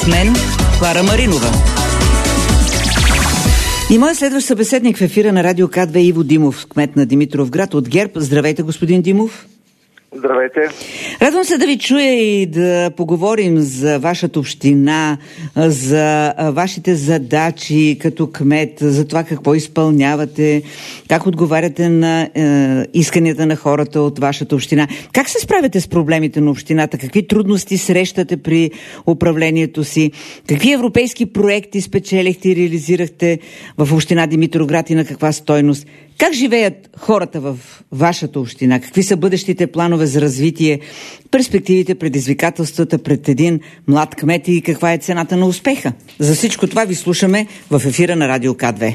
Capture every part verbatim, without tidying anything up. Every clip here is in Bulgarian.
С мен Клара Маринова. И моят следващ събеседник в ефира на Радио К две Иво Димов, кмет на Димитровград от ГЕРБ. Здравейте, господин Димов. Здравейте. Радвам се да ви чуя и да поговорим за вашата община, за вашите задачи като кмет, за това какво изпълнявате, как отговаряте на е, исканията на хората от вашата община. Как се справяте с проблемите на общината? Какви трудности срещате при управлението си? Какви европейски проекти спечелихте и реализирахте в община Димитровград и на каква стойност? Как живеят хората в вашата община? Какви са бъдещите планове за развитие, перспективите, предизвикателствата пред един млад кмет и каква е цената на успеха? За всичко това ви слушаме в ефира на Радио К две.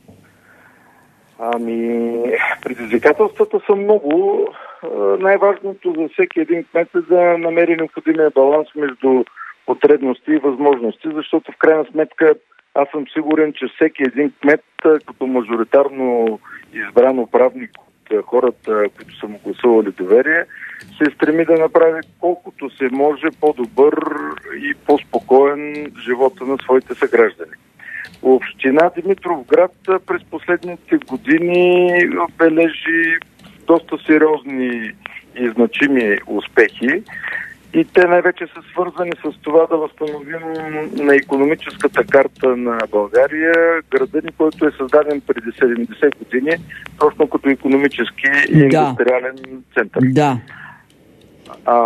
Ами, предизвикателствата са много. Най-важното за всеки един кмет е да намери необходимия баланс между потребности и възможности, защото в крайна сметка аз съм сигурен, че всеки един кмет, като мажоритарно избран управник от хората, които са му гласували доверие, се стреми да направи колкото се може по-добър и по-спокоен живота на своите съграждани. Община Димитровград през последните години бележи доста сериозни и значими успехи. И те най-вече са свързани с това да възстановим на икономическата карта на България града ни, който е създаден преди седемдесет години, точно като икономически и да. индустриален център. Да. А,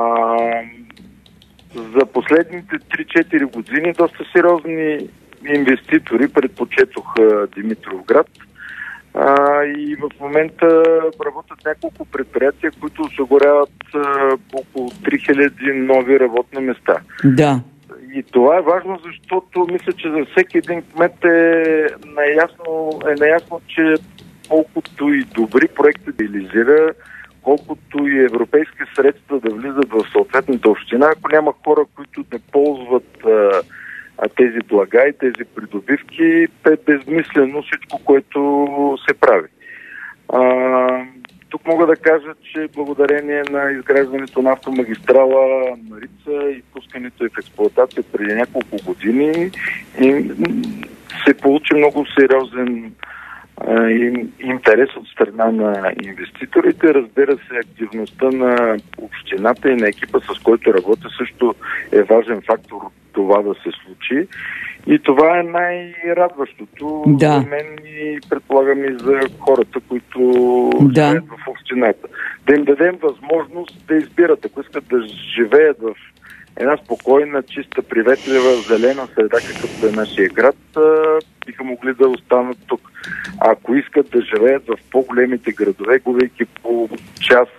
за последните три-четири години доста сериозни инвеститори предпочетоха Димитровград. А, и в момента работят няколко предприятия, които осигуряват а, около три хиляди нови работни места. Да. И това е важно, защото мисля, че за всеки един кмет е наясно, е наясно, че колкото и добри проекти да реализира, колкото и европейски средства да влизат в съответната община, ако няма хора, които не ползват а, а тези блага и тези придобивки, е безмислено всичко, което се прави. А, тук мога да кажа, че благодарение на изграждането на автомагистрала Марица и пускането в експлоатация преди няколко години и се получи много сериозен а, интерес от страна на инвеститорите. Разбира се, активността на общината и на екипа, с който работя, също е важен фактор това да се случи. И това е най-радващото да. за мен и предполагам и за хората, които да. живеят в общината. Да им дадем възможност да избират. Ако искат да живеят в една спокойна, чиста, приветлива, зелена среда, какъвто е нашия град, биха могли да останат тук. А ако искат да живеят в по-големите градове, губейки по час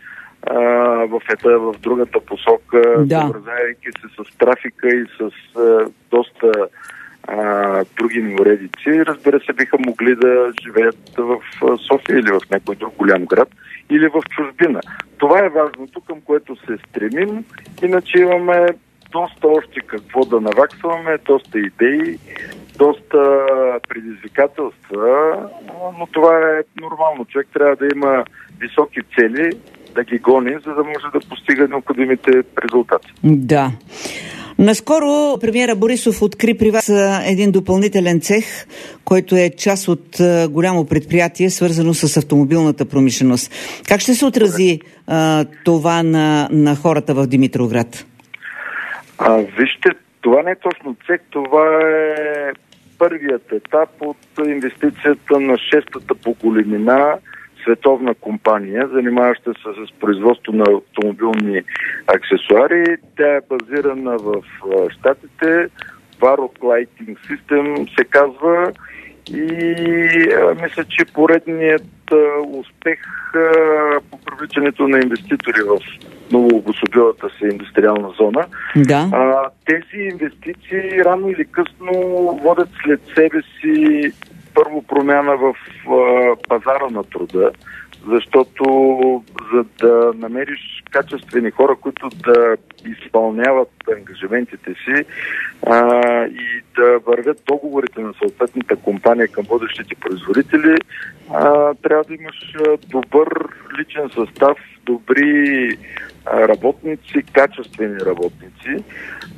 в ета, в другата посока, да. съобразявайки се с трафика и с а, доста а, други неуредици, разбира се, биха могли да живеят в София или в някой друг голям град или в чужбина. Това е важното, към което се стремим, иначе имаме доста още какво да наваксваме, доста идеи, доста предизвикателства, но това е нормално. Човек трябва да има високи цели, да ги гони, за да може да постига необходимите резултати. Да. Наскоро премиера Борисов откри при вас един допълнителен цех, който е част от голямо предприятие, свързано с автомобилната промишленост. Как ще се отрази а, това на, на хората в Димитровград? А, вижте, това не е точно цех, това е първият етап от инвестицията на шестата по големина световна компания, занимаваща се с производство на автомобилни аксесуари. Тя е базирана в Щатите. Varroc Lighting System се казва. И а, мисля, че поредният а, успех а, по привличането на инвеститори в новообособилата се индустриална зона. Да. А, тези инвестиции рано или късно водят след себе си първо промяна в а, пазара на труда, защото за да намериш качествени хора, които да изпълняват ангажиментите си а, и да вървят договорите на съответната компания към водещите производители, а, трябва да имаш добър личен състав, добри а, работници, качествени работници.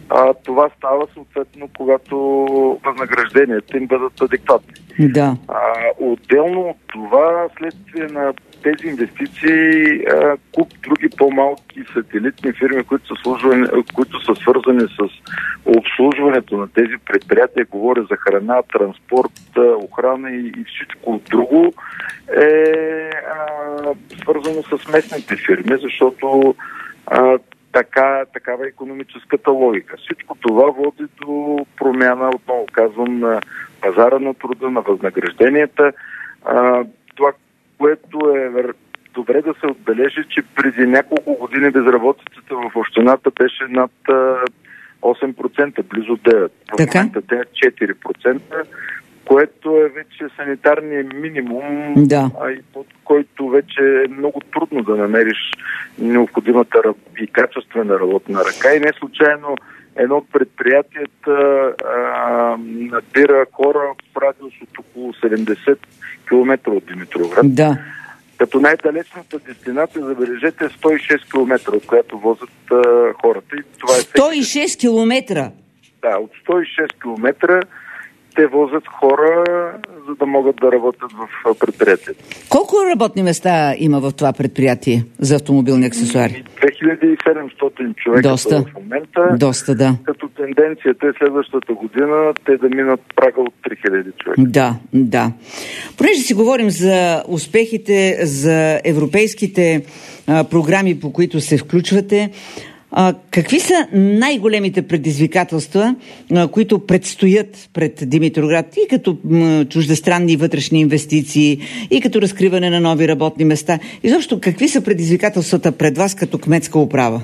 а, това става съответно, когато възнагражденията им бъдат адекватни. Да. А, отделно от това, следствие на тези инвестиции, а, куп други по-малки сателитни фирми, които са, служвани, които са свързани с обслужването на тези предприятия, говоря за храна, транспорт, охрана и, и всичко друго, е а, свързано с местните фирми, защото а, така, такава е икономическата логика. Всичко това води до промяна, отново казвам, на пазара на труда, на възнагражденията. А, това, което е добре да се отбележи, че преди няколко години безработицата в общината беше над осем процента, близо девет процента. В момента те е четири процента, което е вече санитарният минимум, да. а и под който вече е много трудно да намериш необходимата и качествена работна ръка. И не случайно едно от предприятията а, набира хора в радиус от около седемдесет километра от Димитровград. Да. Като най-далечната дестинация, забележете, сто и шест километра, от която возят а, хората. И това е сто и шест километра? Да, от сто и шест километра те возят хора, за да могат да работят в предприятието. Колко работни места има в това предприятие за автомобилни аксесуари? две хиляди и седемстотин човека Доста. в момента. Доста, да. Като тенденцията е следващата година те да минат прага от три хиляди човека. Да, да. Понеже си говорим за успехите, за европейските а, програми, по които се включвате, А, какви са най-големите предизвикателства, а, които предстоят пред Димитровград и като м, чуждестранни и вътрешни инвестиции, и като разкриване на нови работни места? Изобщо, какви са предизвикателствата пред вас като кметска управа?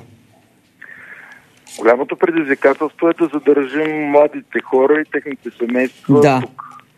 Голямото предизвикателство е да задържим младите хора и техните семейства да. тук.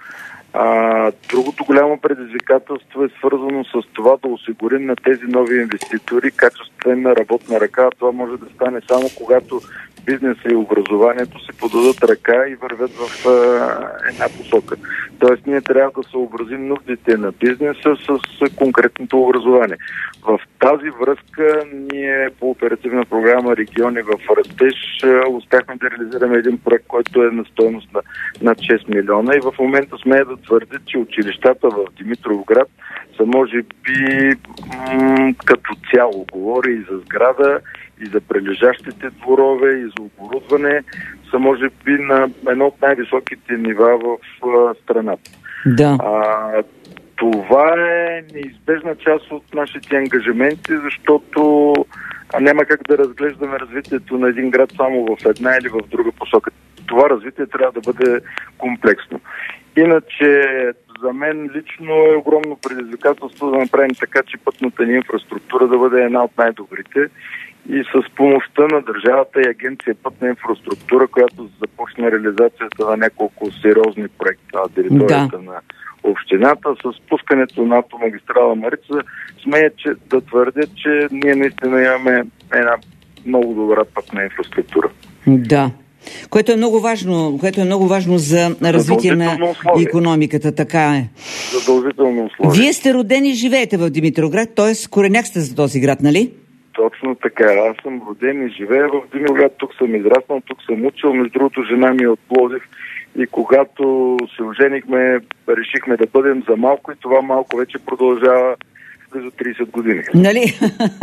А, другото голямо предизвикателство е свързано с това да осигурим на тези нови инвеститори качествена работна ръка. Това може да стане само когато бизнеса и образованието се подадат ръка и вървят в а, една посока. Тоест ние трябва да съобразим нуждите на бизнеса с конкретното образование. В тази връзка ние по оперативна програма Региони в растеж успяхме да реализираме един проект, който е на стойност на над шест милиона и в момента смея да твърдя, че училищата в Димитровград са може би м- като цяло, говори и за сграда, и за прилежащите дворове, и за оборудване, са може би на едно от най-високите нива в а, страната. Да. А, това е неизбежна част от нашите ангажименти, защото няма как да разглеждаме развитието на един град само в една или в друга посока. Това развитие трябва да бъде комплексно. Иначе за мен лично е огромно предизвикателство да направим така, че пътната ни инфраструктура да бъде една от най-добрите и с помощта на държавата и агенция пътна инфраструктура, която започна реализацията на няколко сериозни проекти на територията да. на общината, с пускането на автомагистрала Марица, смея че, да твърдя, че ние наистина имаме една много добра пътна инфраструктура. Да. Което е много важно, което е много важно за развитие на икономиката, така е. Задължително условие. Вие сте родени и живеете в Димитровград, т.е. кореняк сте за този град, нали? Точно така. Аз съм роден и живея в Димитровград, тук съм израснал, тук съм учил, между другото жена ми е от Пловдив и когато се оженихме, решихме да бъдем за малко и това малко вече продължава близо трийсет години. Нали?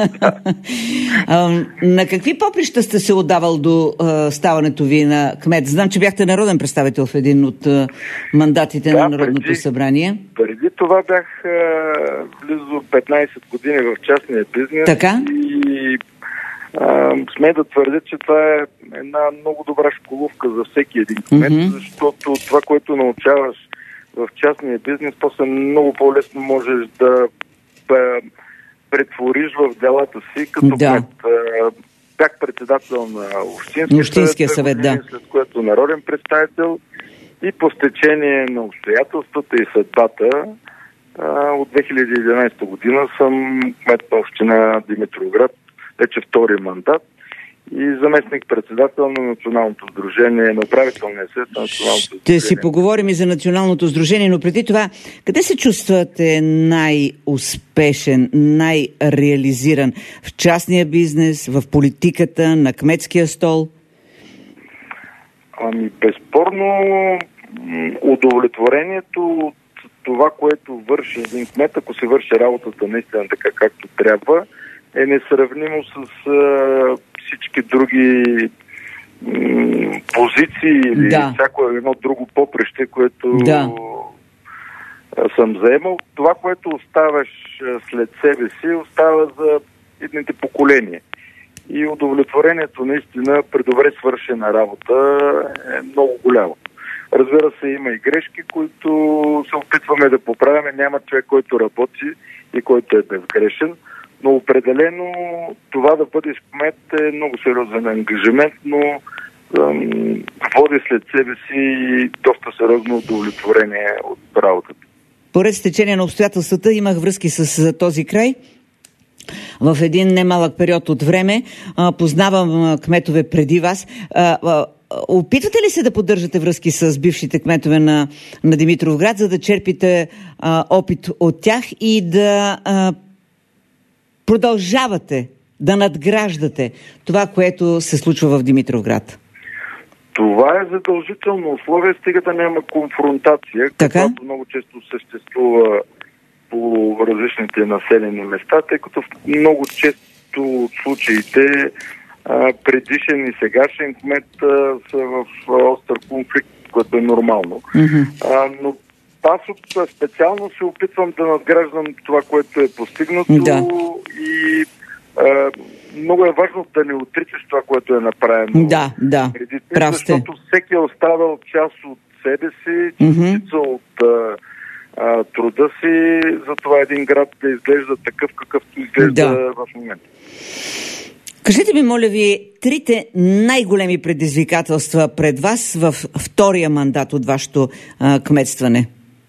а, на какви поприща сте се отдавал до а, ставането ви на кмет? Знам, че бяхте народен представител в един от а, мандатите да, на Народното преди, събрание. Преди това бях а, близо петнайсет години в частния бизнес. Така? И а, сме да твърдя, че това е една много добра школовка за всеки един кмет, mm-hmm. защото това, което научаваш в частния бизнес, после много по-лесно можеш да претвориш в делата си като да. кмет. Бях председател на Общинския, Общинския съвет, години, да. след което народен представител и по стечение на обстоятелствата и съдбата от две хиляди и единайсета година съм кмет на община Димитровград, вече втори мандат и заместник-председател на Националното сдружение, на управителния съвет на Националното сдружение. Ще си поговорим и за Националното сдружение, но преди това, къде се чувствате най-успешен, най-реализиран? В частния бизнес, в политиката, на кметския стол? Ами, безспорно, удовлетворението от това, което върши един кмет, ако се върши работата наистина така, както трябва, е несравнимо с а, всички други м- позиции или да. всяко едно друго попреще, което да. съм заемал. Това, което оставаш след себе си, остава за идните поколения. И удовлетворението наистина при добре свършена работа е много голямо. Разбира се, има и грешки, които се опитваме да поправяме. Няма човек, който работи и който е безгрешен. Но определено това да бъдеш кмет е много сериозен ангажимент, но ам, води след себе си доста сериозно удовлетворение от работата. Поред стечение на обстоятелствата имах връзки с този край. В един немалък период от време а, познавам кметове преди вас. А, а, опитвате ли се да поддържате връзки с бившите кметове на, на Димитровград, за да черпите а, опит от тях и да а, продължавате да надграждате това, което се случва в Димитровград? Това е задължително условие, стига да няма конфронтация, която много често съществува по различните населени места, тъй като в много често от случаите а, предишен и сегашен кмет а, са в а, остър конфликт, което е нормално. Mm-hmm. А, но аз от специално се опитвам да надграждам това, което е постигнато да. и а, много е важно да не отричаш това, което е направено. Да, да, преди, прав сте. Защото всеки е оставил част от себе си, частица mm-hmm. от а, а, труда си, за това един град да изглежда такъв, какъвто изглежда да. в момента. Кажете ми, моля ви, трите най-големи предизвикателства пред вас в втория мандат от вашето а, кметстване?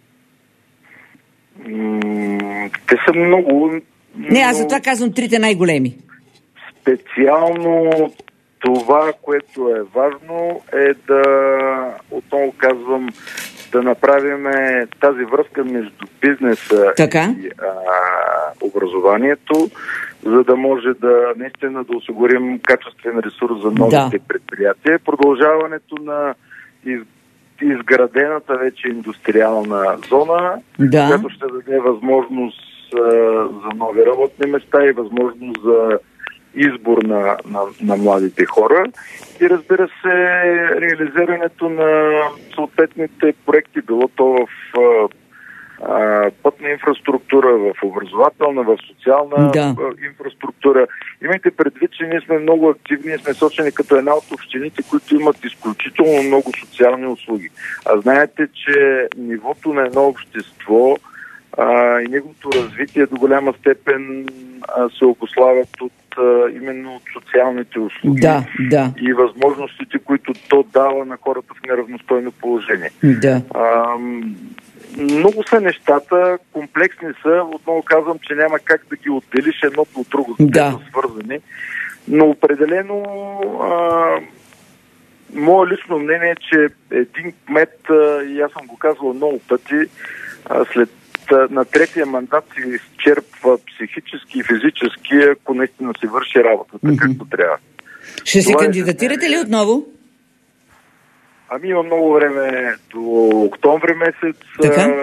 М- те са много... Не, аз за това казвам трите най-големи. Специално това, което е важно, е да, отново казвам, да направим тази връзка между бизнеса така? и а, образованието, за да може да наистина да осигурим качествен ресурс за новите да. предприятия. Продължаването на из, изградената вече индустриална зона, да. която ще даде възможност а, за нови работни места и възможност за избор на, на, на младите хора и разбира се реализирането на съответните проекти, било то в а, пътна инфраструктура, в образователна, в социална да. инфраструктура. Имайте предвид, че ние сме много активни и сме сочени като една от общините, които имат изключително много социални услуги. А знаете, че нивото на едно общество а, и неговото развитие до голяма степен а, се обуславят от а, именно от социалните услуги да, да. и възможностите, които то дава на хората в неравностойно положение. Да. А, много са нещата, комплексни са. Отново казвам, че няма как да ги отделиш едното от друго, да. са свързани. Но определено а, мое лично мнение е, че един кмет, а, и аз съм го казвал много пъти, а, след на третия мандат се изчерпва психически и физически, ако наистина се върши работата mm-hmm. както трябва. Ще се кандидатирате ли отново? Ами има много време до октомври месец. Така?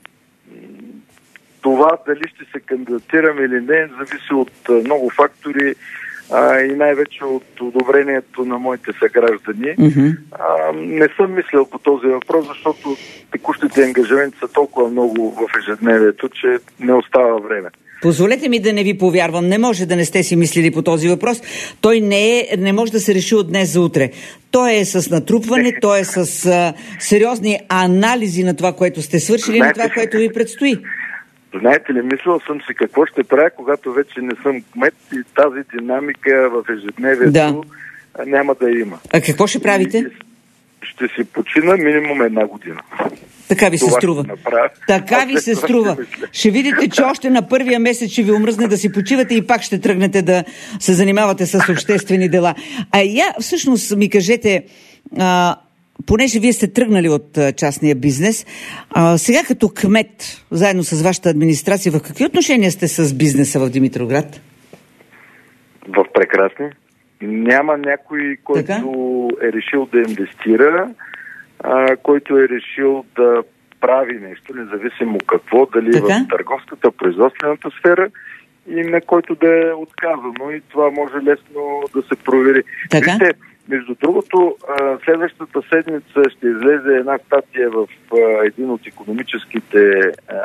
Това дали ще се кандидатирам или не, зависи от много фактори а, и най-вече от одобрението на моите съграждани. Mm-hmm. А, не съм мислил по този въпрос, защото текущите ангажименти са толкова много в ежедневието, че не остава време. Позволете ми да не ви повярвам. Не може да не сте си мислили по този въпрос. Той не, е, не може да се реши от днес за утре. Той е с натрупване, той е с а, сериозни анализи на това, което сте свършили и на това, което ви предстои. Знаете ли, мислил съм си какво ще правя, когато вече не съм кмет и тази динамика в ежедневието да. няма да има. А какво ще правите? И ще си почина минимум една година. Така ви се това струва. Така ви се струва. Ще видите, че още на първия месец ще ви омръзне да си почивате и пак ще тръгнете да се занимавате с обществени дела. А я всъщност ми кажете, а, понеже вие сте тръгнали от а, частния бизнес, а, сега като кмет, заедно с вашата администрация, в какви отношения сте с бизнеса в Димитровград? В прекрасни. няма някой, който така е решил да инвестира, а, който е решил да прави нещо, независимо какво, дали така в търговската, производствената сфера, и на който да е отказано, и това може лесно да се провери. Така? Вижте, между другото, следващата седмица ще излезе една статия в един от икономическите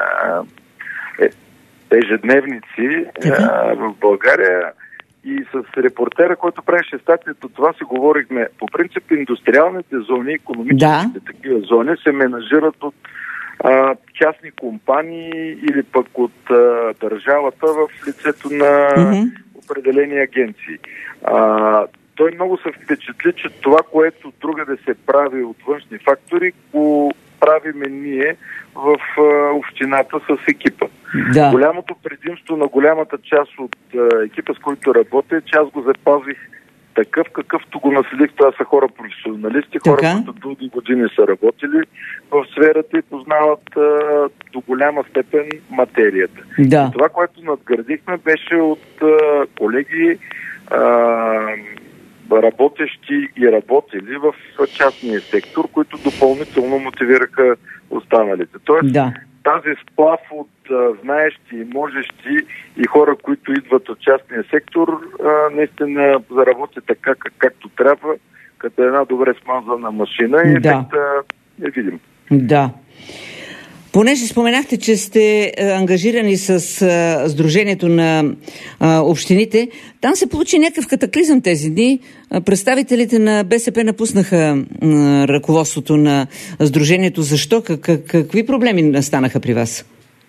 ежедневници така в България, и с репортера, който правеше статията, това си говорихме. По принцип, индустриалните зони, икономическите да такива зони се менажират от а, частни компании или пък от а, държавата в лицето на mm-hmm. определени агенции. А, той много се впечатли, че това, което другаде се прави от външни фактори, го правиме ние в а, общината с екипа. Да. Голямото предимство на голямата част от а, екипа, с който работя, че аз го запазих такъв, какъвто го наследих. Това са хора професионалисти, хора, така които дълги години са работили в сферата и познават а, до голяма степен материята. Да. И това, което надградихме, беше от а, колеги, а, работещи и работили в частния сектор, които допълнително мотивираха останалите. Тоест, да, тази сплав от а, знаещи и можещи и хора, които идват от частния сектор, а, наистина заработи така, как, както трябва, като една добре смазана машина, и да, ефекта е видим. Да. Понеже споменахте, че сте ангажирани с а, Сдружението на а, общините, там се получи някакъв катаклизъм тези дни. Представителите на БСП напуснаха а, ръководството на Сдружението. Защо? Как, как, какви проблеми настанаха при вас?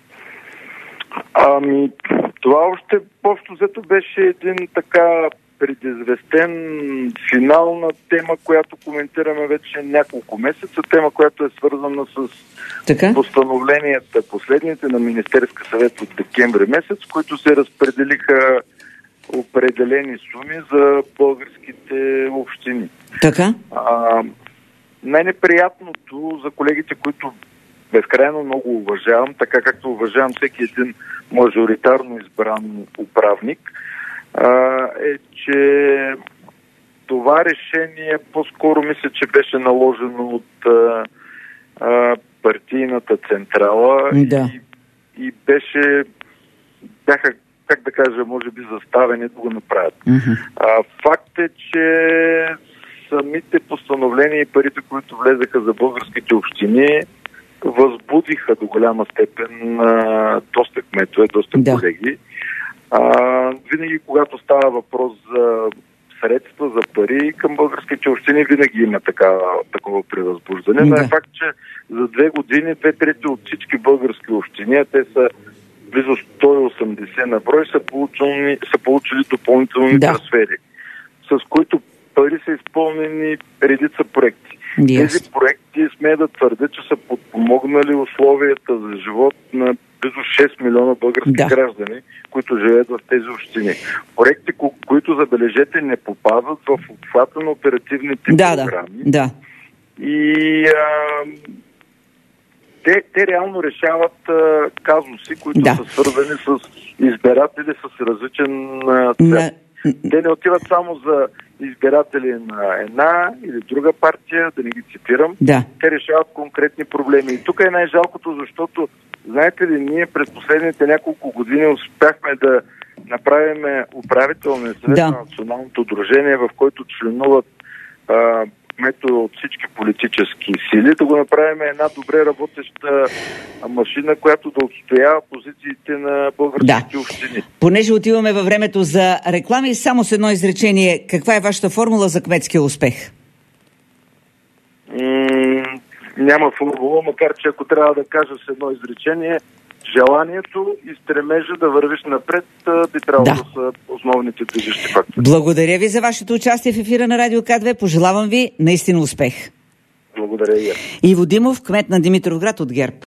Ами, това още общо взето беше един така предизвестен финал на тема, която коментираме вече няколко месеца. Тема, която е свързана с така постановленията, последните на Министерския съвет от декември месец, които се разпределиха определени суми за българските общини. Така? А, най-неприятното за колегите, които безкрайно много уважавам, така както уважавам всеки един мажоритарно избран управник, а, е, че това решение по-скоро мисля, че беше наложено от а, а, партийната централа, да, и, и беше, бяха, как да кажа, може би заставени да го направят. Mm-hmm. А, факт е, че самите постановления и парите, които влезаха за българските общини, възбудиха до голяма степен а, доста кметове, доста да. колеги. А, винаги, когато става въпрос за средства, за пари към българските общини, винаги има така, такова превъзбуждане. Да. Но е факт, че за две години две трети от всички български общини, а те са близо сто и осемдесет на брой, са получили, са получили допълнителни да. трансфери, с които пари са изпълнени редица проекти. Yes. Тези проекти, смея да твърдя, че са подпомогнали условията за живот на близо шест милиона български да. граждани, които живеят в тези общини. Проекти, ко- които, забележете, не попадат в обхвата на оперативните да, програми. Да. Да. И а, те, те реално решават а, казуси, които да. са свързани с избиратели с различен а, цвет. На... Те не отиват само за избиратели на една или друга партия, да не ги цитирам. Да. Те решават конкретни проблеми. И тук е най-жалкото, защото, знаете ли, ние през последните няколко години успяхме да направим управителния съвет да. на Националното дружение, в който членуват а, кметове от всички политически сили, да го направим една добре работеща машина, която да отстоява позициите на българските да. общини. Понеже отиваме във времето за реклами, само с едно изречение. Каква е вашата формула за кметския успех? М- няма формула, макар че ако трябва да кажа с едно изречение, желанието и стремежа да вървиш напред би трябвало да. да са основните движещи фактори. Благодаря ви за вашето участие в ефира на Радио К две. Пожелавам ви наистина успех. Благодаря и я. Иво Димов, кмет на Димитровград от ГЕРБ.